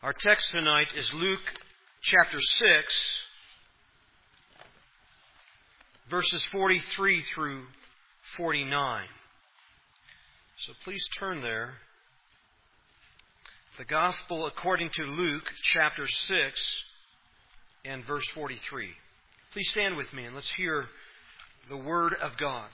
Our text tonight is Luke chapter 6, verses 43 through 49. So please turn there. The Gospel according to Luke chapter 6 and verse 43. Please stand with me and let's hear the Word of God.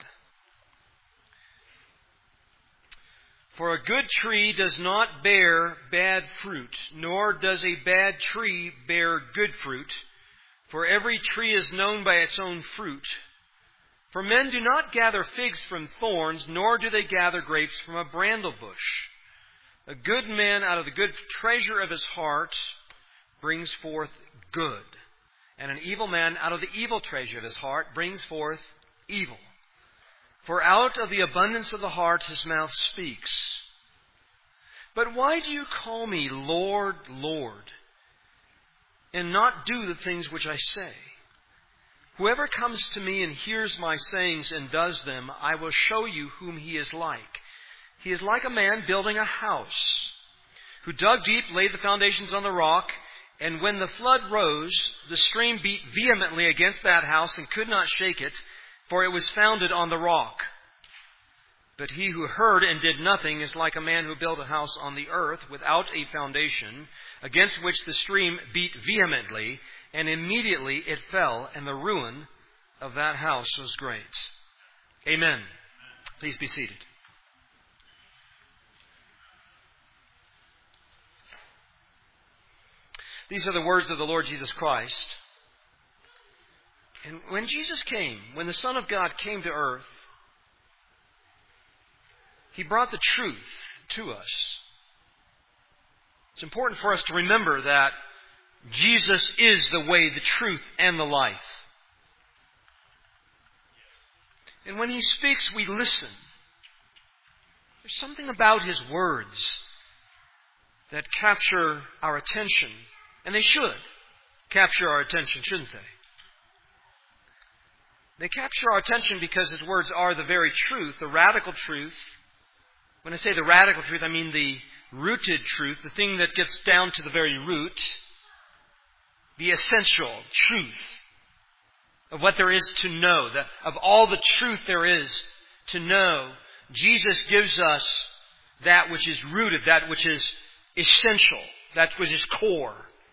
For a good tree does not bear bad fruit, nor does a bad tree bear good fruit. For every tree is known by its own fruit. For men do not gather figs from thorns, nor do they gather grapes from a bramble bush. A good man out of the good treasure of his heart brings forth good, and an evil man out of the evil treasure of his heart brings forth evil. For out of the abundance of the heart his mouth speaks. But why do you call me Lord, Lord, and not do the things which I say? Whoever comes to me and hears my sayings and does them, I will show you whom he is like. He is like a man building a house, who dug deep, laid the foundations on the rock, and when the flood rose, the stream beat vehemently against that house and could not shake it, for it was founded on the rock. But he who heard and did nothing is like a man who built a house on the earth without a foundation, against which the stream beat vehemently, and immediately it fell, and the ruin of that house was great. Amen. Please be seated. These are the words of the Lord Jesus Christ. And when Jesus came, when the Son of God came to earth, He brought the truth to us. It's important for us to remember that Jesus is the way, the truth, and the life. And when He speaks, we listen. There's something about His words that capture our attention. And they should capture our attention, shouldn't they? They capture our attention because His words are the very truth, the radical truth. When I say the radical truth, I mean the rooted truth, the thing that gets down to the very root, the essential truth of what there is to know, of all the truth there is to know. Jesus gives us that which is rooted, that which is essential, that which is core.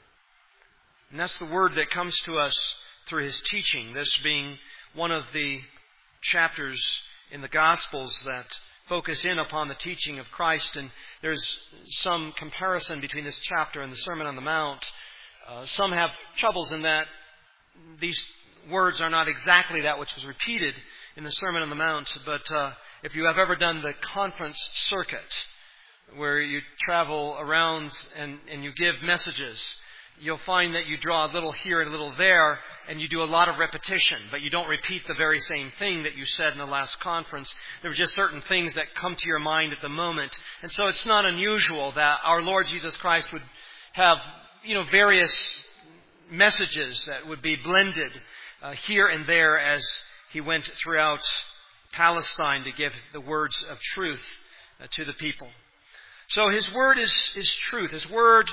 And that's the word that comes to us through His teaching, this being one of the chapters in the Gospels that focus in upon the teaching of Christ. And there's some comparison between this chapter and the Sermon on the Mount. Some have troubles in that these words are not exactly that which was repeated in the Sermon on the Mount. But if you have ever done the conference circuit, where you travel around and you give messages, you'll find that you draw a little here and a little there, and you do a lot of repetition, but you don't repeat the very same thing that you said in the last conference. There are just certain things that come to your mind at the moment. And so it's not unusual that our Lord Jesus Christ would have, various messages that would be blended here and there as He went throughout Palestine to give the words of truth to the people. So His word is truth. His word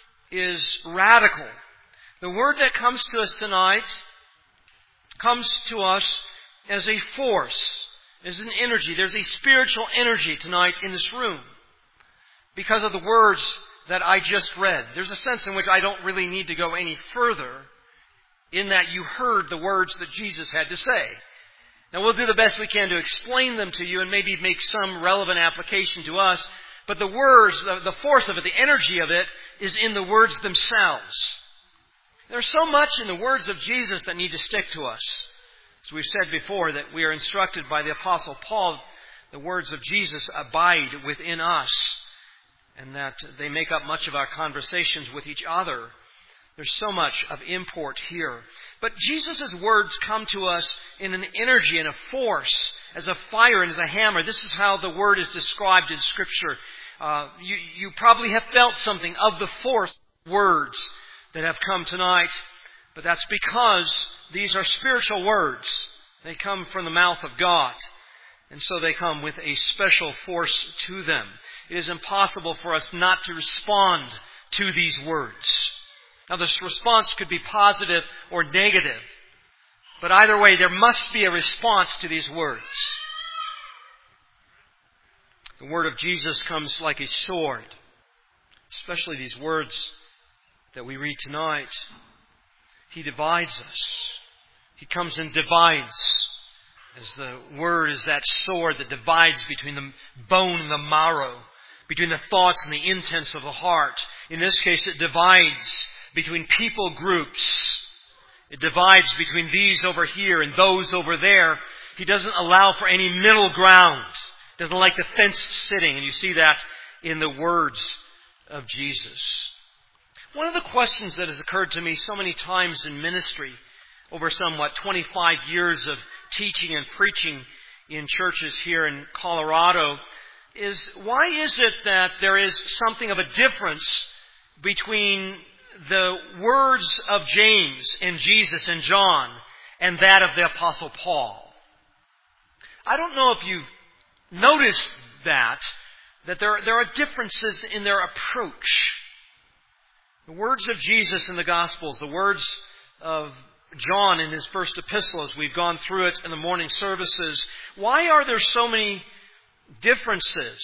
is radical. The word that comes to us tonight comes to us as a force, as an energy. There's a spiritual energy tonight in this room because of the words that I just read. There's a sense in which I don't really need to go any further in that you heard the words that Jesus had to say. Now we'll do the best we can to explain them to you and maybe make some relevant application to us. But the words, the force of it, the energy of it, is in the words themselves. There's so much in the words of Jesus that need to stick to us. As we've said before, that we are instructed by the Apostle Paul, the words of Jesus abide within us, and that they make up much of our conversations with each other. There's so much of import here. But Jesus' words come to us in an energy and a force, as a fire and as a hammer. This is how the word is described in Scripture. You probably have felt something of the force words that have come tonight, but that's because these are spiritual words. They come from the mouth of God, and so they come with a special force to them. it is impossible for us not to respond to these words. Now, this response could be positive or negative, but either way, there must be a response to these words. The word of Jesus comes like a sword, especially these words that we read tonight. He divides us. He comes and divides, as the word is that sword that divides between the bone and the marrow, between the thoughts and the intents of the heart. In this case, it divides between people groups. It divides between these over here and those over there. He doesn't allow for any middle ground. He doesn't like the fenced sitting, and you see that in the words of Jesus. One of the questions that has occurred to me so many times in ministry over some, 25 years of teaching and preaching in churches here in Colorado is, why is it that there is something of a difference between the words of James and Jesus and John and that of the Apostle Paul? I don't know if you've noticed that there are differences in their approach. The words of Jesus in the Gospels, the words of John in his first epistle, as we've gone through it in the morning services, why are there so many differences?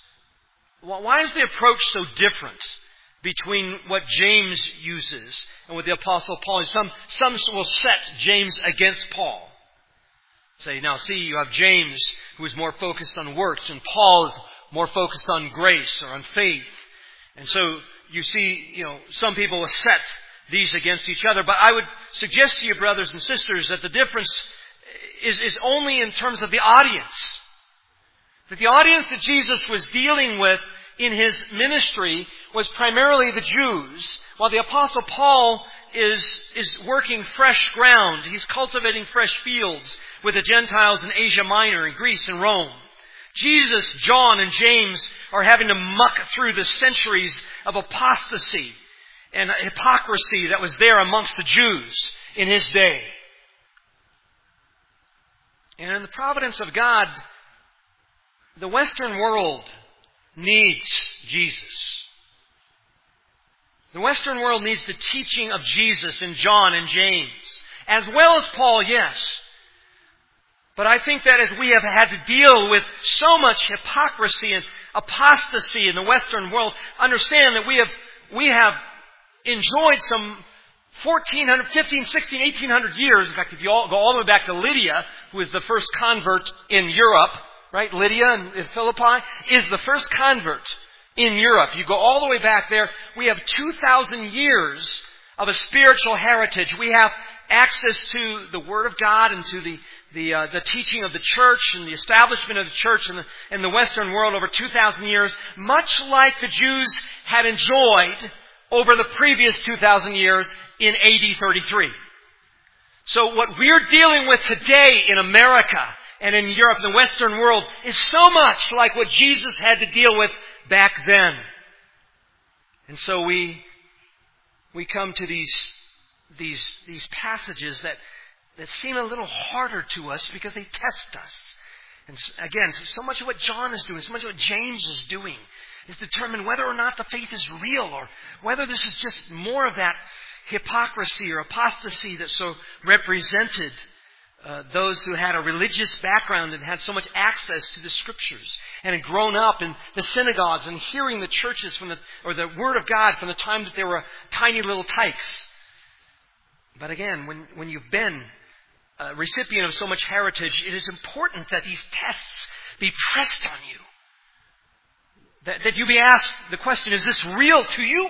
Why is the approach so different between what James uses and what the Apostle Paul uses? Some will set James against Paul. Say, now see, you have James who is more focused on works, and Paul is more focused on grace or on faith. And so you see, some people will set these against each other. But I would suggest to you, brothers and sisters, that the difference is only in terms of the audience. That the audience that Jesus was dealing with in his ministry was primarily the Jews, while the Apostle Paul is working fresh ground. He's cultivating fresh fields with the Gentiles in Asia Minor, in Greece and Rome. Jesus, John, and James are having to muck through the centuries of apostasy and hypocrisy that was there amongst the Jews in his day. And in the providence of God, the Western world needs Jesus. The Western world needs the teaching of Jesus in John and James, as well as Paul, yes. But I think that as we have had to deal with so much hypocrisy and apostasy in the Western world, understand that we have enjoyed some 1400, 15, 16, 1800 years. In fact, if you go all the way back to Lydia, who was the first convert in Europe, right? Lydia in Philippi is the first convert in Europe. You go all the way back there. We have 2,000 years of a spiritual heritage. We have access to the Word of God and to the teaching of the church and the establishment of the church in the Western world over 2,000 years, much like the Jews had enjoyed over the previous 2,000 years in AD 33. So what we're dealing with today in America and in Europe, the Western world, is so much like what Jesus had to deal with back then. And so we come to these passages that seem a little harder to us because they test us. And again, so much of what John is doing, so much of what James is doing, is determine whether or not the faith is real, or whether this is just more of that hypocrisy or apostasy that so represented those who had a religious background and had so much access to the Scriptures and had grown up in the synagogues and hearing the churches or the Word of God from the time that they were tiny little tykes. But again, when you've been a recipient of so much heritage, it is important that these tests be pressed on you. That you be asked the question, is this real to you?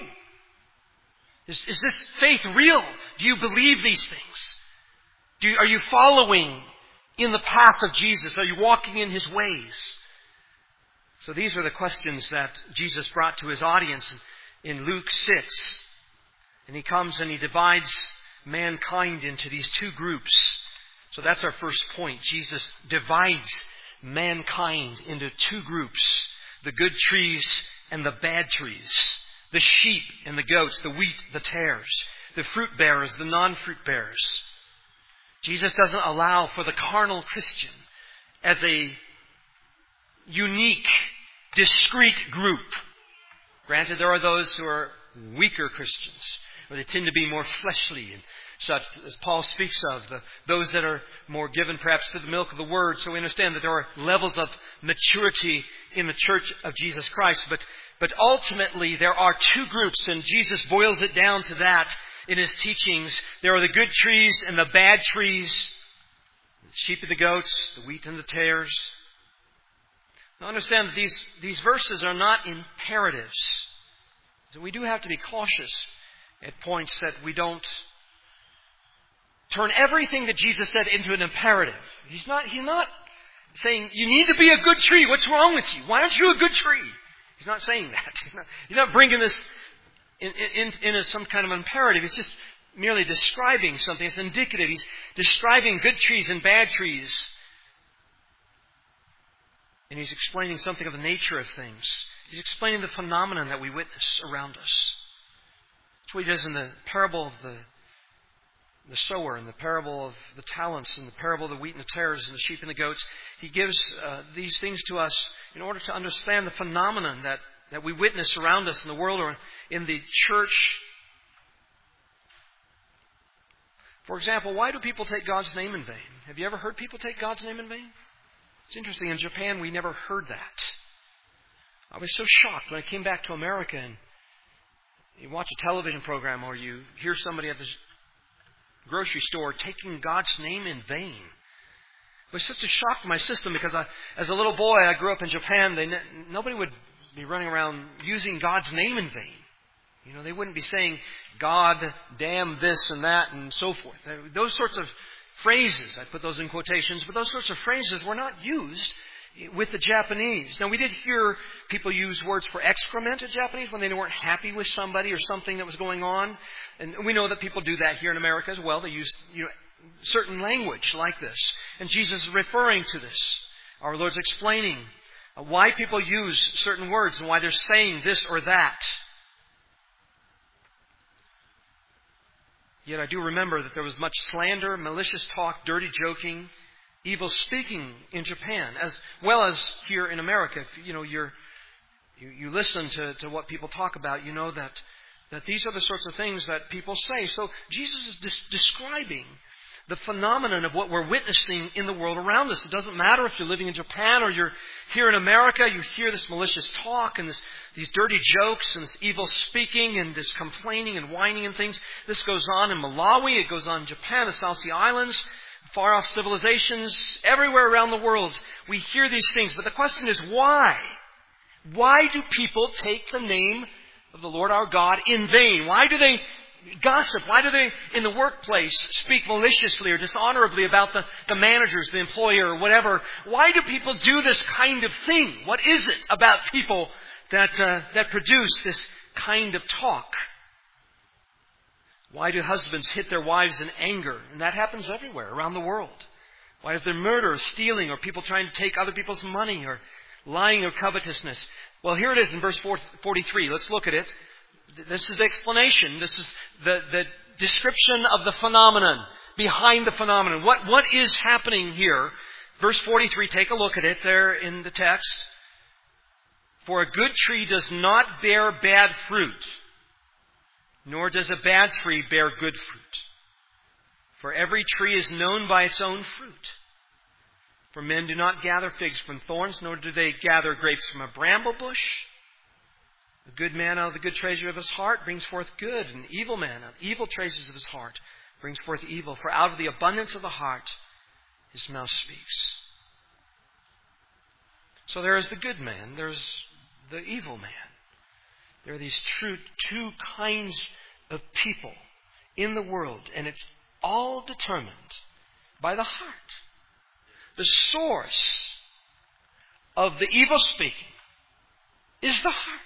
Is this faith real? Do you believe these things? Are you following in the path of Jesus? Are you walking in His ways? So these are the questions that Jesus brought to His audience in Luke 6. And He comes and He divides mankind into these two groups. So that's our first point. Jesus divides mankind into two groups. The good trees and the bad trees. The sheep and the goats. The wheat, the tares. The fruit bearers, the non-fruit bearers. Jesus doesn't allow for the carnal Christian as a unique discrete group. Granted, there are those who are weaker Christians, or they tend to be more fleshly and such, as Paul speaks of, those that are more given perhaps to the milk of the Word. So we understand that there are levels of maturity in the church of Jesus Christ. But ultimately, there are two groups, and Jesus boils it down to that in His teachings. There are the good trees and the bad trees, the sheep and the goats, the wheat and the tares. Now understand that these verses are not imperatives. So we do have to be cautious at points that we don't turn everything that Jesus said into an imperative. He's not saying, you need to be a good tree. What's wrong with you? Why aren't you a good tree? He's not saying that. He's not bringing this in as some kind of imperative. He's just merely describing something. It's indicative. He's describing good trees and bad trees. And He's explaining something of the nature of things. He's explaining the phenomenon that we witness around us. That's what He does in the parable of the sower, and the parable of the talents, and the parable of the wheat and the tares, and the sheep and the goats. He gives these things to us in order to understand the phenomenon that we witness around us in the world or in the church. For example, why do people take God's name in vain? Have you ever heard people take God's name in vain? It's interesting. In Japan, we never heard that. I was so shocked when I came back to America and you watch a television program or you hear somebody at this grocery store taking God's name in vain. It was such a shock to my system because as a little boy, I grew up in Japan. Nobody would be running around using God's name in vain. You know, they wouldn't be saying, God, damn this and that and so forth. Those sorts of phrases, I put those in quotations, but those sorts of phrases were not used with the Japanese. Now, we did hear people use words for excrement in Japanese when they weren't happy with somebody or something that was going on. And we know that people do that here in America as well. They use certain language like this. And Jesus is referring to this. Our Lord's explaining why people use certain words and why they're saying this or that. Yet I do remember that there was much slander, malicious talk, dirty joking, evil speaking in Japan, as well as here in America. If you listen to what people talk about, you know that these are the sorts of things that people say. So Jesus is describing the phenomenon of what we're witnessing in the world around us. It doesn't matter if you're living in Japan or you're here in America. You hear this malicious talk and these dirty jokes and this evil speaking and this complaining and whining and things. This goes on in Malawi. It goes on in Japan, the South Sea Islands, far-off civilizations, everywhere around the world. We hear these things. But the question is, why? Why do people take the name of the Lord our God in vain? Why do they gossip? Why do they, in the workplace, speak maliciously or dishonorably about the managers, the employer, or whatever? Why do people do this kind of thing? What is it about people that produce this kind of talk? Why do husbands hit their wives in anger? And that happens everywhere around the world. Why is there murder or stealing or people trying to take other people's money or lying or covetousness? Well, here it is in verse 43. Let's look at it. This is the explanation. This is the description of the phenomenon, behind the phenomenon. What is happening here? Verse 43, take a look at it there in the text. For a good tree does not bear bad fruit, nor does a bad tree bear good fruit. For every tree is known by its own fruit. For men do not gather figs from thorns, nor do they gather grapes from a bramble bush. A good man out of the good treasure of his heart brings forth good, and an evil man out of evil treasures of his heart brings forth evil. For out of the abundance of the heart his mouth speaks. So there is the good man, there's the evil man. There are these two kinds of people in the world, and it's all determined by the heart. The source of the evil speaking is the heart.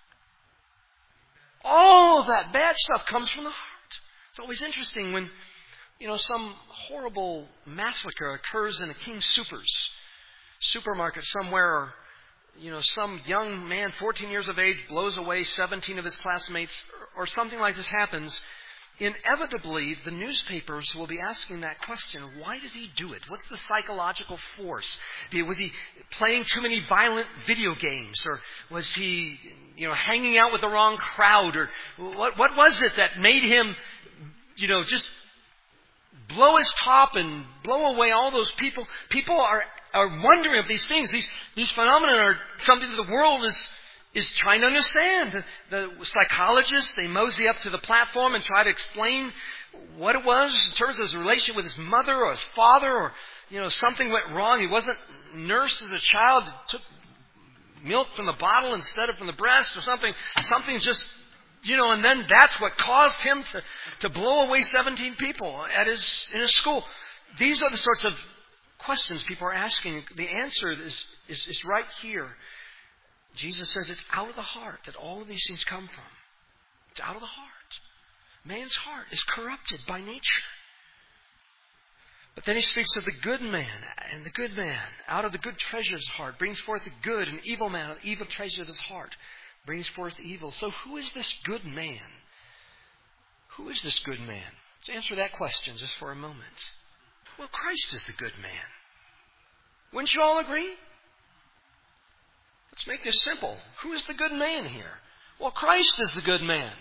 All of that bad stuff comes from the heart. It's always interesting when, some horrible massacre occurs in a King Soopers supermarket somewhere, or, some young man, 14 years of age, blows away 17 of his classmates, or something like this happens. inevitably the newspapers will be asking that question, why does he do it? What's the psychological force? Was he playing too many violent video games? Or was he, hanging out with the wrong crowd? Or what was it that made him, just blow his top and blow away all those people? People are wondering if these things, these phenomena are something that the world is trying to understand. The psychologists, they mosey up to the platform and try to explain what it was in terms of his relationship with his mother or his father, or, something went wrong. He wasn't nursed as a child, took milk from the bottle instead of from the breast or something. Something just, and then that's what caused him to blow away 17 people in his school. These are the sorts of questions people are asking. The answer is right here. Jesus says it's out of the heart that all of these things come from. It's out of the heart. Man's heart is corrupted by nature. But then he speaks of the good man, and the good man, out of the good treasure of his heart, brings forth the good, and evil man, out of the evil treasure of his heart, brings forth evil. So who is this good man? Who is this good man? Let's answer that question just for a moment. Well, Christ is the good man. Wouldn't you all agree? Let's make this simple. Who is the good man here? Well, Christ is the good man.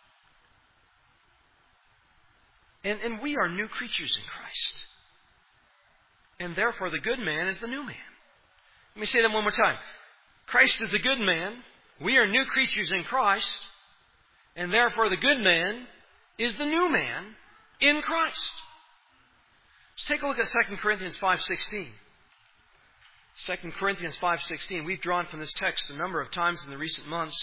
And we are new creatures in Christ. And therefore the good man is the new man. Let me say that one more time. Christ is the good man. We are new creatures in Christ. And therefore the good man is the new man in Christ. Let's take a look at 2 Corinthians 5:16. 2 Corinthians 5:16. We've drawn from this text a number of times in the recent months.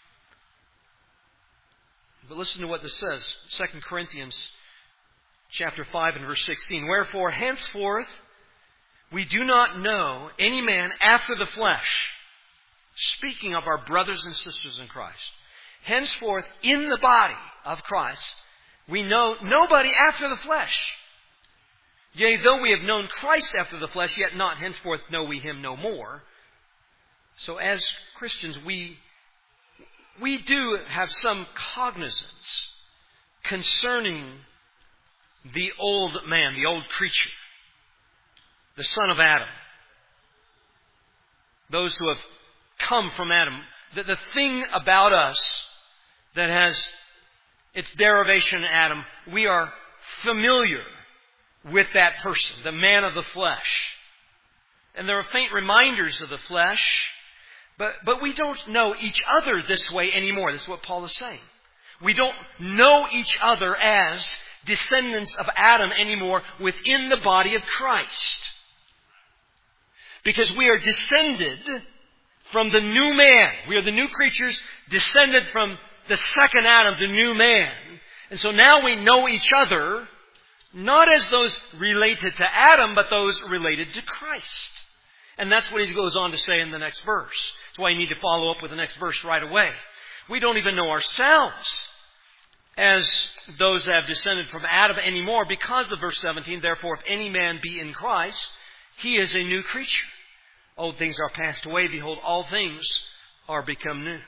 But listen to what this says. 2 Corinthians chapter 5 and verse 16. Wherefore, henceforth, we do not know any man after the flesh. Speaking of our brothers and sisters in Christ. Henceforth, in the body of Christ, we know nobody after the flesh. Yea, though we have known Christ after the flesh, yet not henceforth know we Him no more. So as Christians, we do have some cognizance concerning the old man, the old creature, the son of Adam. Those who have come from Adam. The thing about us that has its derivation in Adam, we are familiar with that person, the man of the flesh. And there are faint reminders of the flesh, but we don't know each other this way anymore. This is what Paul is saying. We don't know each other as descendants of Adam anymore within the body of Christ. Because we are descended from the new man. We are the new creatures descended from the second Adam, the new man. And so now we know each other not as those related to Adam, but those related to Christ. And that's what he goes on to say in the next verse. That's why you need to follow up with the next verse right away. We don't even know ourselves as those that have descended from Adam anymore because of verse 17. Therefore, if any man be in Christ, he is a new creature. Old things are passed away. Behold, all things are become new.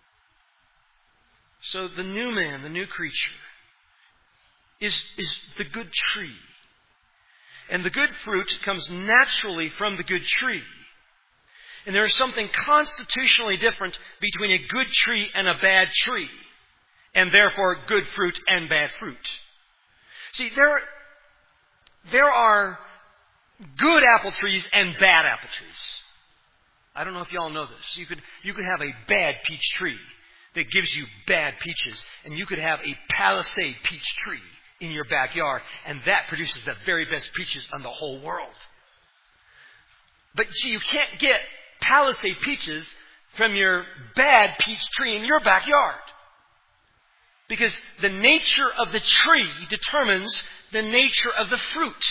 So the new man, the new creature, is the good tree. And the good fruit comes naturally from the good tree. And there is something constitutionally different between a good tree and a bad tree. And therefore good fruit and bad fruit. See, there are good apple trees and bad apple trees. I don't know if you all know this. You could have a bad peach tree that gives you bad peaches. And you could have a Palisade peach tree in your backyard, and that produces the very best peaches on the whole world. But see, you can't get Palisade peaches from your bad peach tree in your backyard. Because the nature of the tree determines the nature of the fruit.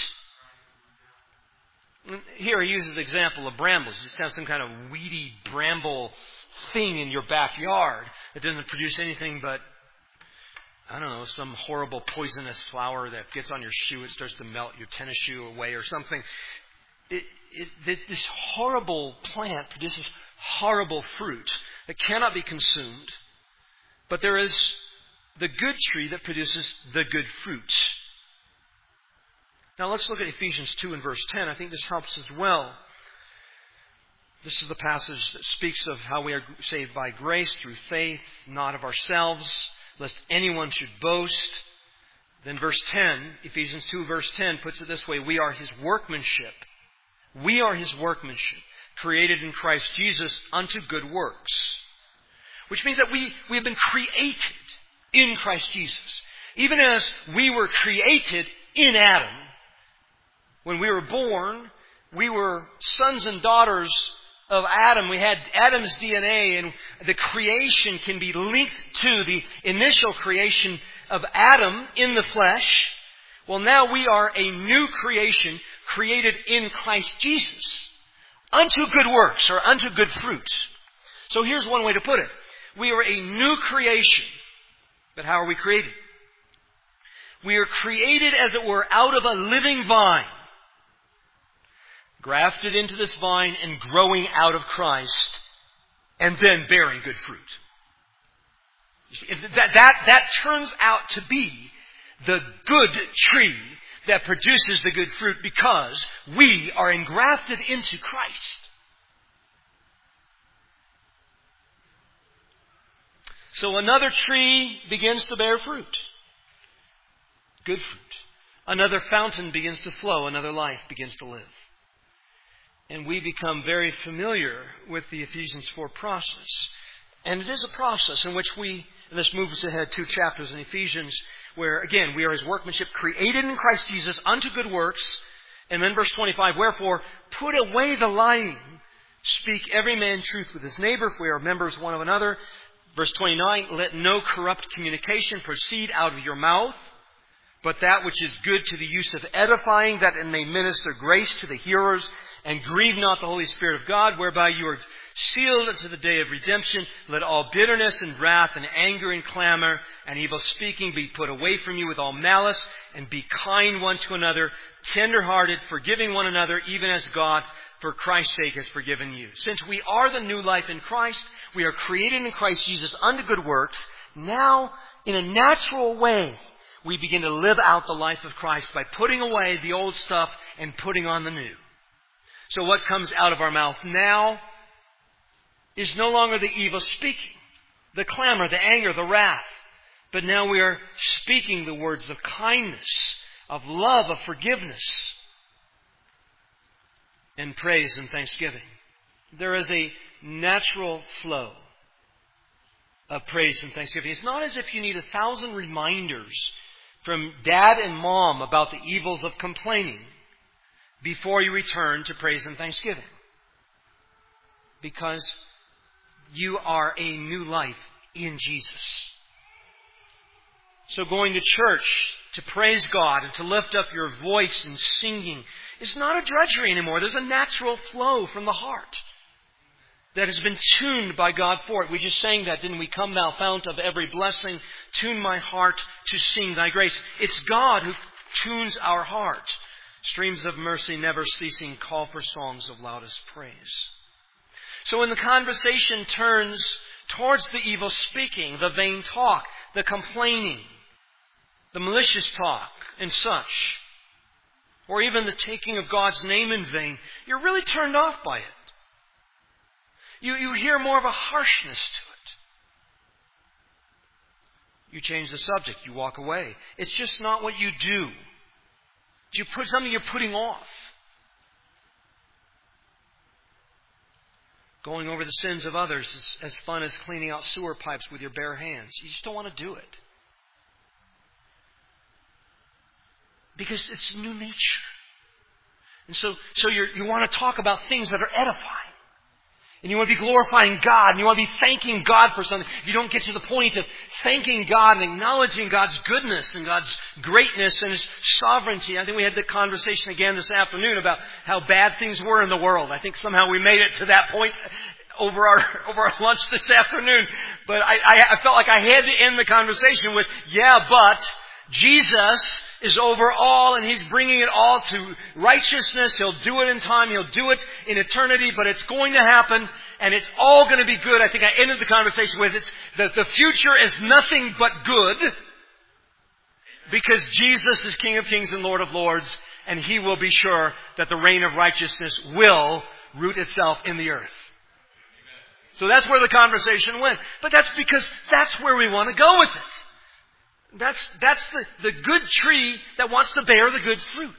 Here he uses the example of brambles. You just have some kind of weedy bramble thing in your backyard that doesn't produce anything but, I don't know, some horrible poisonous flower that gets on your shoe. It starts to melt your tennis shoe away or something. This horrible plant produces horrible fruit that cannot be consumed. But there is the good tree that produces the good fruit. Now let's look at Ephesians 2 and verse 10. I think this helps as well. This is the passage that speaks of how we are saved by grace through faith, not of ourselves, lest anyone should boast. Then verse 10, Ephesians 2 verse 10 puts it this way: we are His workmanship. We are His workmanship, created in Christ Jesus unto good works. Which means that we have been created in Christ Jesus. Even as we were created in Adam. When we were born, we were sons and daughters of Adam. We had Adam's DNA, and the creation can be linked to the initial creation of Adam in the flesh. Well, now we are a new creation created in Christ Jesus unto good works or unto good fruits. So here's one way to put it. We are a new creation. But how are we created? We are created, as it were, out of a living vine. Grafted into this vine and growing out of Christ, and then bearing good fruit. You see, that turns out to be the good tree that produces the good fruit, because we are engrafted into Christ. So another tree begins to bear fruit. Good fruit. Another fountain begins to flow. Another life begins to live. And we become very familiar with the Ephesians 4 process. And it is a process in which and this moves ahead 2 chapters in Ephesians, where, again, we are His workmanship, created in Christ Jesus unto good works. And then verse 25, wherefore, put away the lying. Speak every man truth with his neighbor, if we are members one of another. Verse 29, let no corrupt communication proceed out of your mouth, but that which is good to the use of edifying, that it may minister grace to the hearers. And grieve not the Holy Spirit of God, whereby you are sealed unto the day of redemption. Let all bitterness and wrath and anger and clamor and evil speaking be put away from you with all malice. And be kind one to another, tender-hearted, forgiving one another, even as God, for Christ's sake, has forgiven you. Since we are the new life in Christ, we are created in Christ Jesus unto good works. Now, in a natural way, we begin to live out the life of Christ by putting away the old stuff and putting on the new. So what comes out of our mouth now is no longer the evil speaking, the clamor, the anger, the wrath. But now we are speaking the words of kindness, of love, of forgiveness, and praise and thanksgiving. There is a natural flow of praise and thanksgiving. It's not as if you need 1,000 reminders from dad and mom about the evils of complaining before you return to praise and thanksgiving. Because you are a new life in Jesus. So going to church to praise God and to lift up your voice in singing is not a drudgery anymore. There's a natural flow from the heart that has been tuned by God for it. We just sang that, didn't we? Come thou fount of every blessing, tune my heart to sing thy grace. It's God who tunes our heart. Streams of mercy never ceasing call for songs of loudest praise. So when the conversation turns towards the evil speaking, the vain talk, the complaining, the malicious talk and such, or even the taking of God's name in vain, you're really turned off by it. You hear more of a harshness to it. You change the subject. You walk away. It's just not what you do. You put something you're putting off. Going over the sins of others is as fun as cleaning out sewer pipes with your bare hands. You just don't want to do it. Because it's new nature. And so you want to talk about things that are edifying. And you want to be glorifying God. And you want to be thanking God for something. If you don't get to the point of thanking God and acknowledging God's goodness and God's greatness and His sovereignty. I think we had the conversation again this afternoon about how bad things were in the world. I think somehow we made it to that point over our lunch this afternoon. But I felt like I had to end the conversation with, yeah, but Jesus is over all, and He's bringing it all to righteousness. He'll do it in time. He'll do it in eternity, but it's going to happen, and it's all going to be good. I think I ended the conversation with it. The future is nothing but good, because Jesus is King of Kings and Lord of Lords, and He will be sure that the reign of righteousness will root itself in the earth. So that's where the conversation went. But that's because that's where we want to go with it. That's the good tree that wants to bear the good fruit.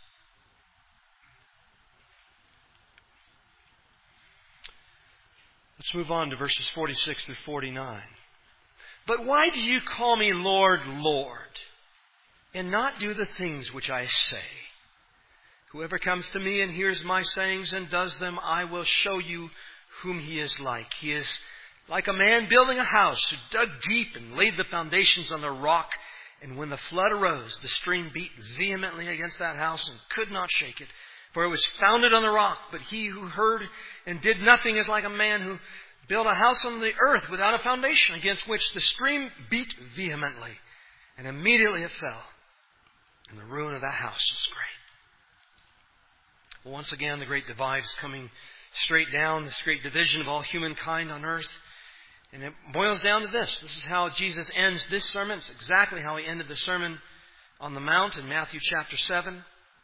Let's move on to verses 46 through 49. But why do you call me Lord, Lord, and not do the things which I say? Whoever comes to me and hears my sayings and does them, I will show you whom he is like. He is like a man building a house who dug deep and laid the foundations on the rock. And when the flood arose, the stream beat vehemently against that house and could not shake it, for it was founded on the rock. But he who heard and did nothing is like a man who built a house on the earth without a foundation, against which the stream beat vehemently. And immediately it fell. And the ruin of that house was great. Well, once again, the great divide is coming straight down, this great division of all humankind on earth. And it boils down to this. This is how Jesus ends this sermon. It's exactly how He ended the Sermon on the Mount in Matthew chapter 7.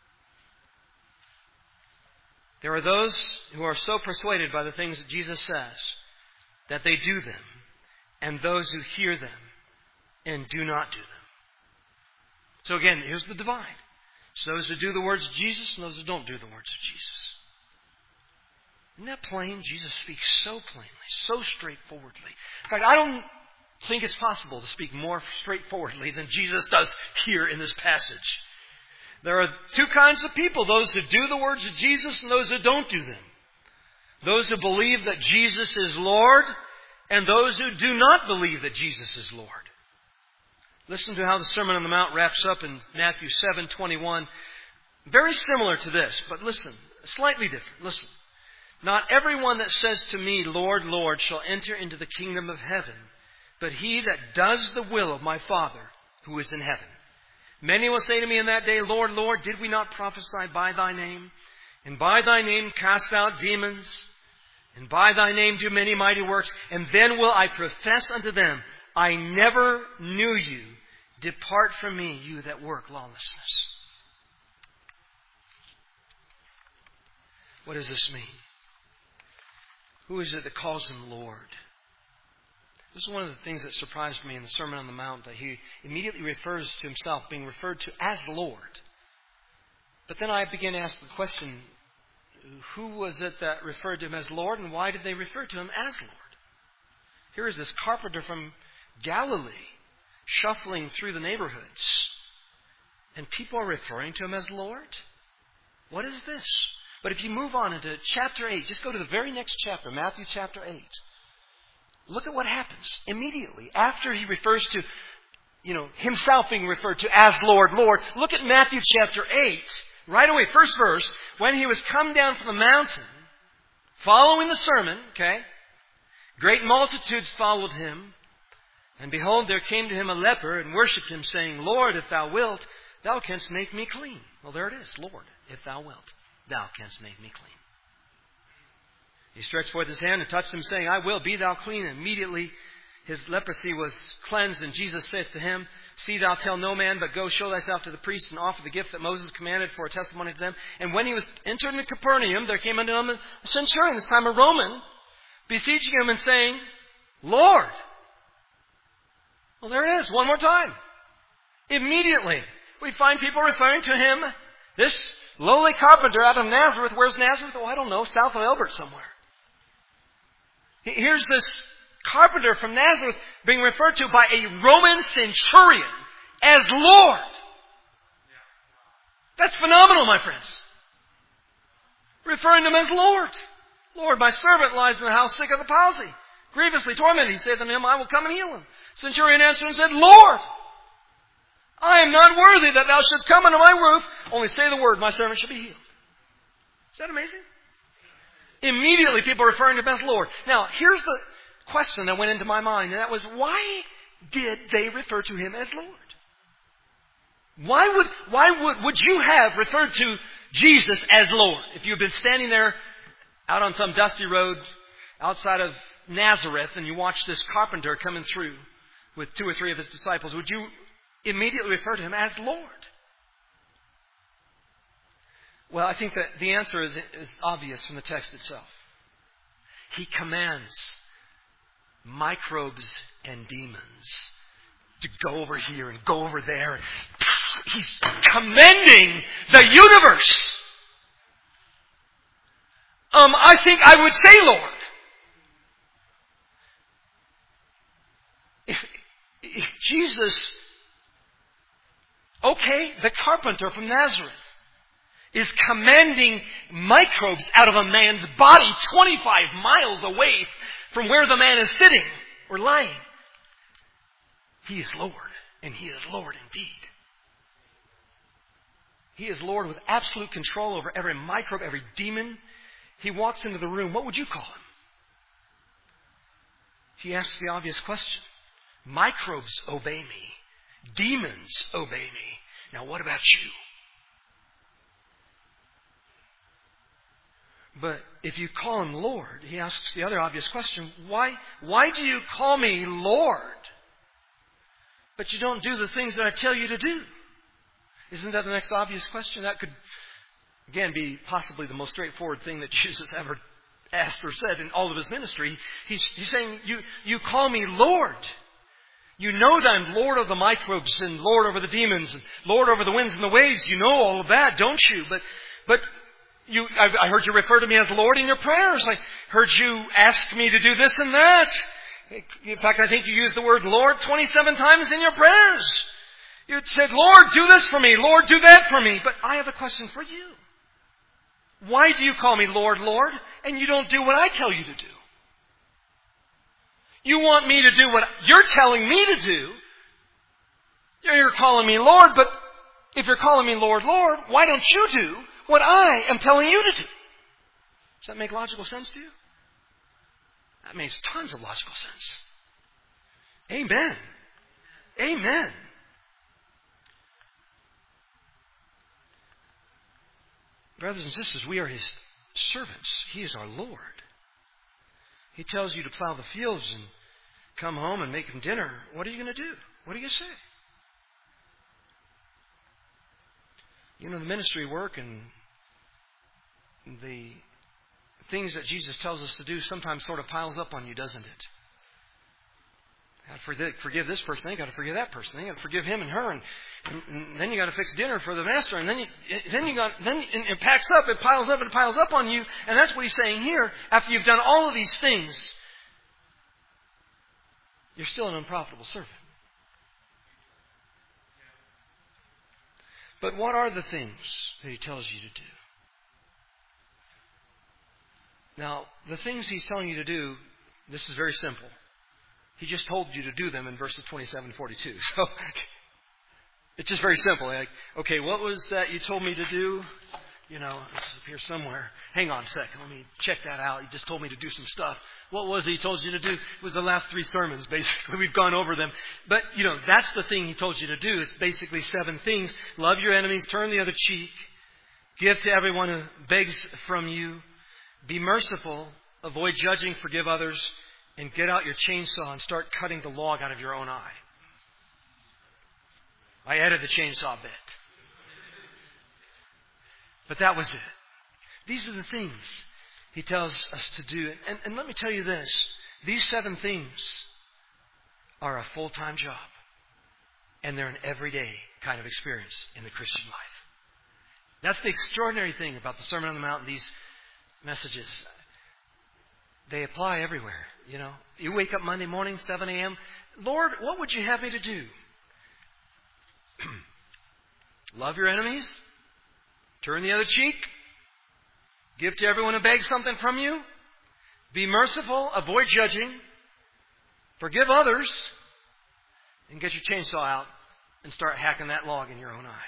There are those who are so persuaded by the things that Jesus says that they do them, and those who hear them and do not do them. So again, here's the divide. It's those who do the words of Jesus and those who don't do the words of Jesus. Isn't that plain? Jesus speaks so plainly, so straightforwardly. In fact, I don't think it's possible to speak more straightforwardly than Jesus does here in this passage. There are two kinds of people, those who do the words of Jesus and those who don't do them. Those who believe that Jesus is Lord and those who do not believe that Jesus is Lord. Listen to how the Sermon on the Mount wraps up in Matthew 7:21. Very similar to this, but listen, slightly different. Listen. Not everyone that says to me, Lord, Lord, shall enter into the kingdom of heaven, but he that does the will of my Father who is in heaven. Many will say to me in that day, Lord, Lord, did we not prophesy by Thy name? And by Thy name cast out demons? And by Thy name do many mighty works? And then will I profess unto them, I never knew you. Depart from me, you that work lawlessness. What does this mean? Who is it that calls Him Lord? This is one of the things that surprised me in the Sermon on the Mount, that He immediately refers to Himself being referred to as Lord. But then I began to ask the question, who was it that referred to Him as Lord, and why did they refer to Him as Lord? Here is this carpenter from Galilee shuffling through the neighborhoods, and people are referring to Him as Lord? What is this? But if you move on into chapter 8, just go to the very next chapter, Matthew chapter 8. Look at what happens immediately after He refers to, Himself being referred to as Lord, Lord. Look at Matthew chapter 8. Right away, first verse. When He was come down from the mountain, following the sermon, great multitudes followed Him. And behold, there came to Him a leper and worshipped Him, saying, Lord, if Thou wilt, Thou canst make me clean. Well, there it is. Lord, if Thou wilt, Thou canst make me clean. He stretched forth His hand and touched him, saying, I will, be thou clean. And immediately his leprosy was cleansed. And Jesus said to him, See thou tell no man, but go show thyself to the priest and offer the gift that Moses commanded for a testimony to them. And when he was entered into Capernaum, there came unto him a centurion, this time a Roman, beseeching him and saying, Lord. Well, there it is, one more time. Immediately, we find people referring to Him, this lowly carpenter out of Nazareth. Where's Nazareth? Oh, I don't know, south of Elbert somewhere. Here's this carpenter from Nazareth being referred to by a Roman centurion as Lord. That's phenomenal, my friends. Referring to Him as Lord. Lord, my servant lies in the house sick of the palsy, grievously tormented. He saith unto him, I will come and heal him. Centurion answered and said, Lord, I am not worthy that Thou shouldst come under my roof. Only say the word, my servant shall be healed. Is that amazing? Immediately people referring to Him as Lord. Now, here's the question that went into my mind, and that was, why did they refer to Him as Lord? Why would you have referred to Jesus as Lord if you had been standing there out on some dusty road outside of Nazareth and you watched this carpenter coming through with 2 or 3 of his disciples? Would you immediately refer to him as Lord? Well, I think that the answer is obvious from the text itself. He commands microbes and demons to go over here and go over there. He's commending the universe. I think I would say, Lord. If Jesus, the carpenter from Nazareth, is commanding microbes out of a man's body 25 miles away from where the man is sitting or lying, He is Lord, and He is Lord indeed. He is Lord with absolute control over every microbe, every demon. He walks into the room. What would you call him? He asks the obvious question. Microbes obey me. Demons obey me. Now what about you? But if you call him Lord, he asks the other obvious question, why do you call me Lord, but you don't do the things that I tell you to do? Isn't that the next obvious question? That could, again, be possibly the most straightforward thing that Jesus ever asked or said in all of His ministry. He's saying, you call me Lord. You know that I'm Lord of the microbes and Lord over the demons and Lord over the winds and the waves. You know all of that, don't you? But I heard you refer to me as Lord in your prayers. I heard you ask me to do this and that. In fact, I think you used the word Lord 27 times in your prayers. You said, Lord, do this for me. Lord, do that for me. But I have a question for you. Why do you call me Lord, Lord, and you don't do what I tell you to do? You want me to do what you're telling me to do. You're calling me Lord, but if you're calling me Lord, Lord, why don't you do what I am telling you to do? Does that make logical sense to you? That makes tons of logical sense. Amen. Amen. Brothers and sisters, we are His servants. He is our Lord. He tells you to plow the fields and come home and make Him dinner. What are you going to do? What are you going to say? You know, the ministry work and the things that Jesus tells us to do sometimes sort of piles up on you, doesn't it? Got to forgive this person. Then you got to forgive that person. Then you got to forgive him and her, and then you got to fix dinner for the master. And then it packs up. It piles up and it piles up on you. And that's what He's saying here. After you've done all of these things, you're still an unprofitable servant. But what are the things that He tells you to do? Now, the things He's telling you to do, this is very simple. He just told you to do them in verses 27 and 42. So, it's just very simple. Like, okay, what was that you told me to do? You know, it's up here somewhere. Hang on a second. Let me check that out. He just told me to do some stuff. What was it He told you to do? It was the last 3 sermons, basically. We've gone over them. But, you know, that's the thing He told you to do. It's basically 7 things. Love your enemies. Turn the other cheek. Give to everyone who begs from you. Be merciful. Avoid judging. Forgive others. And get out your chainsaw and start cutting the log out of your own eye. I added the chainsaw bit. But that was it. These are the things He tells us to do. And let me tell you this. These 7 things are a full-time job. And they're an everyday kind of experience in the Christian life. That's the extraordinary thing about the Sermon on the Mount and these messages. They apply everywhere, you know. You wake up Monday morning, 7 a.m. Lord, what would you have me to do? Love your enemies. Turn the other cheek. Give to everyone who begs something from you. Be merciful. Avoid judging. Forgive others. And get your chainsaw out and start hacking that log in your own eye.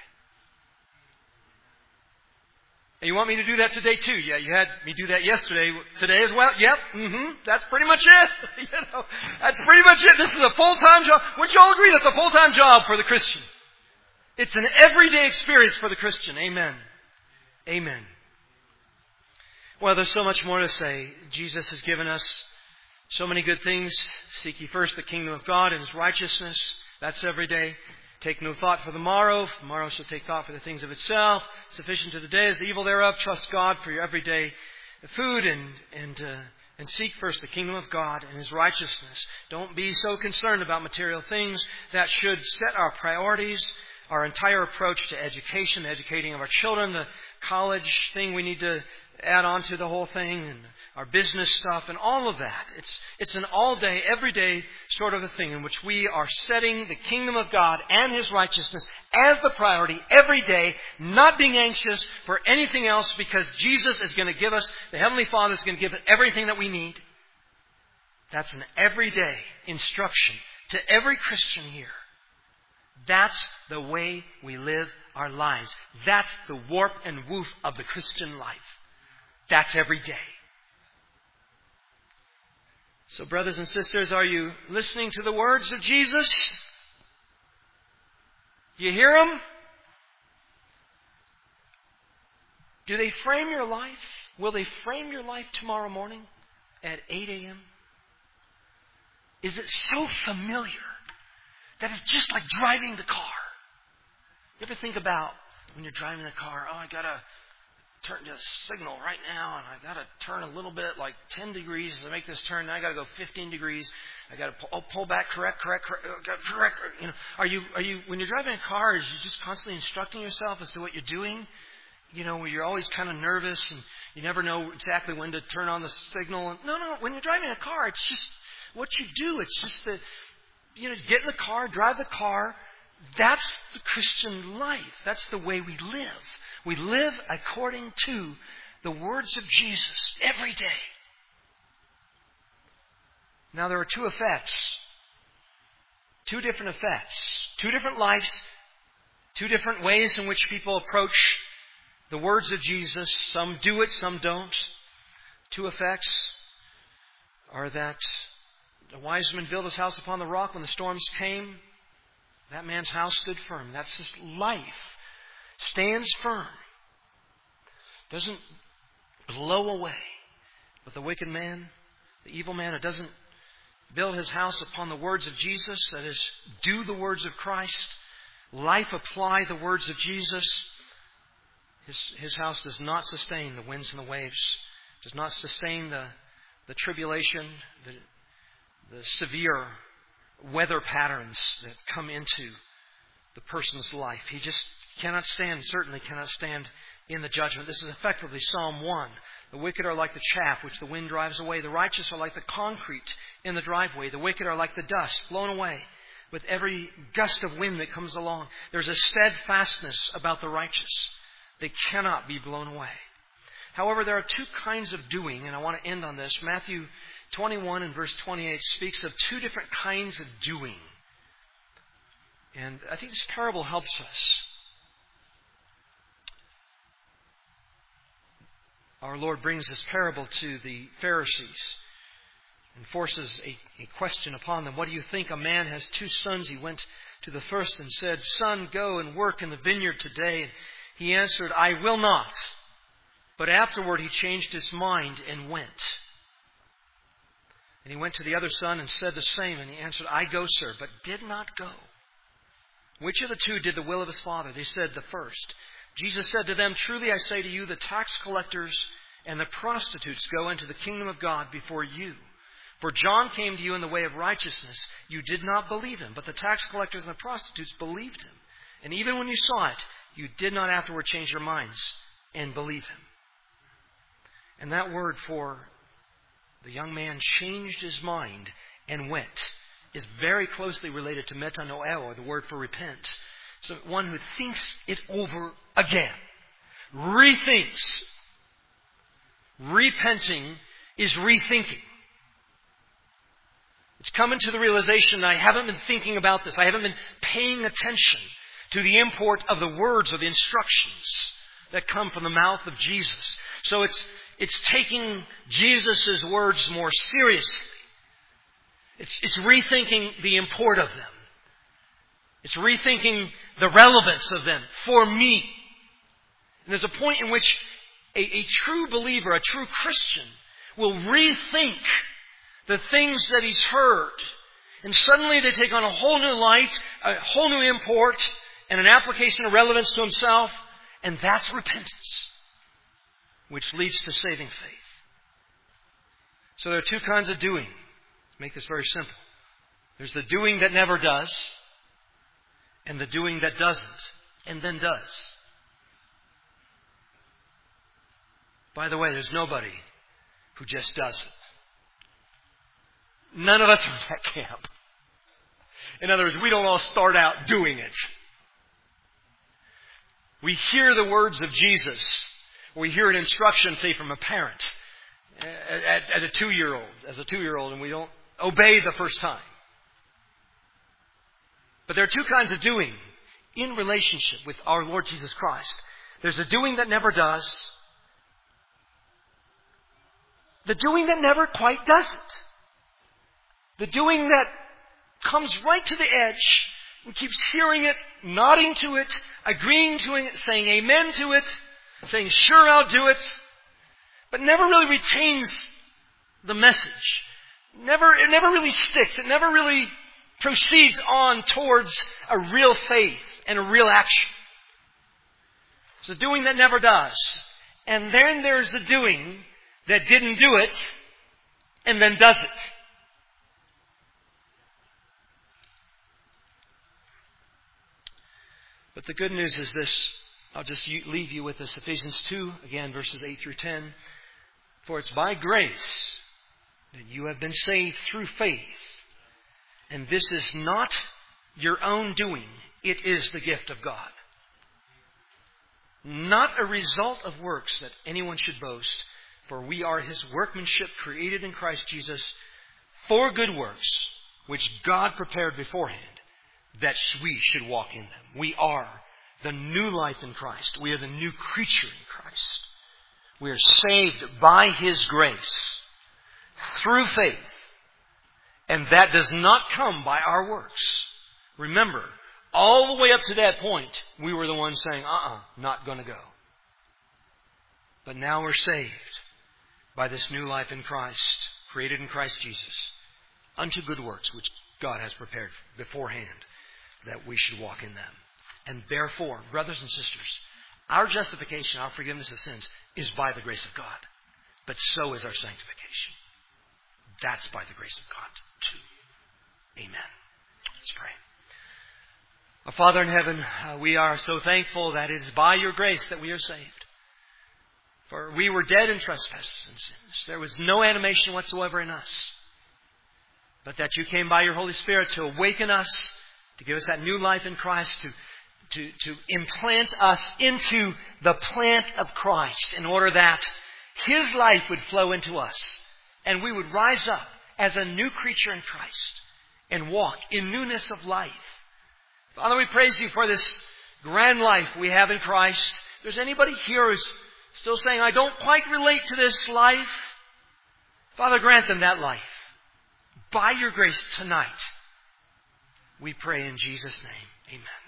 And you want me to do that today too? Yeah, you had me do that yesterday. Today as well? Yep. That's pretty much it. You know, that's pretty much it. This is a full-time job. Would you all agree that's a full-time job for the Christian? It's an everyday experience for the Christian. Amen. Amen. Well, there's so much more to say. Jesus has given us so many good things. Seek ye first the kingdom of God and His righteousness. That's every day. Take no thought for the morrow. Tomorrow shall take thought for the things of itself. Sufficient to the day is the evil thereof. Trust God for your everyday food and seek first the kingdom of God and His righteousness. Don't be so concerned about material things. That should set our priorities, our entire approach to education, the educating of our children, the college thing we need to add on to the whole thing, and our business stuff and all of that. It's an all-day, everyday sort of a thing in which we are setting the kingdom of God and His righteousness as the priority every day, not being anxious for anything else, because Jesus is going to give us, the Heavenly Father is going to give us everything that we need. That's an everyday instruction to every Christian here. That's the way we live our lives. That's the warp and woof of the Christian life. That's every day. So, brothers and sisters, are you listening to the words of Jesus? Do you hear them? Do they frame your life? Will they frame your life tomorrow morning at 8 a.m.? Is it so familiar that it's just like driving the car? You ever think about when you're driving the car, I got to turn to signal right now, and I got to turn a little bit, like 10 degrees to make this turn. Now I got to go 15 degrees. I got to pull back, correct. You know, are you when you're driving a car, are you just constantly instructing yourself as to what you're doing? You know, where you're always kind of nervous and you never know exactly when to turn on the signal. No. When you're driving a car, it's just what you do. It's just that, you know, get in the car, drive the car. That's the Christian life. That's the way we live. We live according to the words of Jesus every day. Now there are two effects. Two different effects. Two different lives. Two different ways in which people approach the words of Jesus. Some do it, some don't. Two effects are that the wise man built his house upon the rock. When the storms came, that man's house stood firm. That's his life. Stands firm. Doesn't blow away. But the wicked man, the evil man, who doesn't build his house upon the words of Jesus, that is, do the words of Christ, life apply the words of Jesus, his house does not sustain the winds and the waves, does not sustain the tribulation, the severe weather patterns that come into the person's life. He just cannot stand, certainly cannot stand in the judgment. This is effectively Psalm 1. The wicked are like the chaff which the wind drives away. The righteous are like the concrete in the driveway. The wicked are like the dust blown away with every gust of wind that comes along. There's a steadfastness about the righteous. They cannot be blown away. However, there are two kinds of doing, and I want to end on this. Matthew 21 and verse 28 speaks of two different kinds of doing. And I think this parable helps us. Our Lord brings this parable to the Pharisees and forces a question upon them. What do you think? A man has two sons. He went to the first and said, Son, go and work in the vineyard today. And he answered, I will not. But afterward he changed his mind and went. And he went to the other son and said the same. And he answered, I go, sir, but did not go. Which of the two did the will of his father? They said, the first. Jesus said to them, Truly I say to you, the tax collectors and the prostitutes go into the kingdom of God before you. For John came to you in the way of righteousness. You did not believe him, but the tax collectors and the prostitutes believed him. And even when you saw it, you did not afterward change your minds and believe him. And that word for the young man changed his mind and went is very closely related to metanoeo, or the word for repent. So one who thinks it over again. Rethinks. Repenting is rethinking. It's coming to the realization that I haven't been thinking about this. I haven't been paying attention to the import of the words or the instructions that come from the mouth of Jesus. So it's taking Jesus' words more seriously. It's rethinking the import of them. It's rethinking the relevance of them for me. And there's a point in which a true believer, a true Christian, will rethink the things that he's heard. And suddenly they take on a whole new light, a whole new import, and an application of relevance to himself. And that's repentance, which leads to saving faith. So there are two kinds of doing. To make this very simple. There's the doing that never does, and the doing that doesn't, and then does. By the way, there's nobody who just does it. None of us are in that camp. In other words, we don't all start out doing it. We hear the words of Jesus. We hear an instruction, say, from a parent as a 2-year-old, and we don't obey the first time. But there are two kinds of doing in relationship with our Lord Jesus Christ. There's a doing that never does. The doing that never quite does it. The doing that comes right to the edge and keeps hearing it, nodding to it, agreeing to it, saying amen to it, saying sure I'll do it, but never really retains the message. It never really sticks. It never really proceeds on towards a real faith and a real action. It's the doing that never does. And then there's the doing that didn't do it and then does it. But the good news is this. I'll just leave you with this. Ephesians 2, again, verses 8 through 10. For it's by grace that you have been saved through faith. And this is not your own doing. It is the gift of God. Not a result of works that anyone should boast. For we are His workmanship created in Christ Jesus for good works, which God prepared beforehand, that we should walk in them. We are the new life in Christ. We are the new creature in Christ. We are saved by His grace through faith. And that does not come by our works. Remember, all the way up to that point, we were the ones saying, not going to go. But now we're saved by this new life in Christ, created in Christ Jesus, unto good works, which God has prepared beforehand, that we should walk in them. And therefore, brothers and sisters, our justification, our forgiveness of sins, is by the grace of God. But so is our sanctification. That's by the grace of God, too. Amen. Let's pray. Our Father in heaven, we are so thankful that it is by your grace that we are saved. For we were dead in trespasses and sins. There was no animation whatsoever in us. But that you came by your Holy Spirit to awaken us, to give us that new life in Christ, to implant us into the plant of Christ in order that His life would flow into us. And we would rise up as a new creature in Christ and walk in newness of life. Father, we praise you for this grand life we have in Christ. If there's anybody here who's still saying, I don't quite relate to this life, Father, grant them that life. By your grace tonight, we pray in Jesus' name. Amen.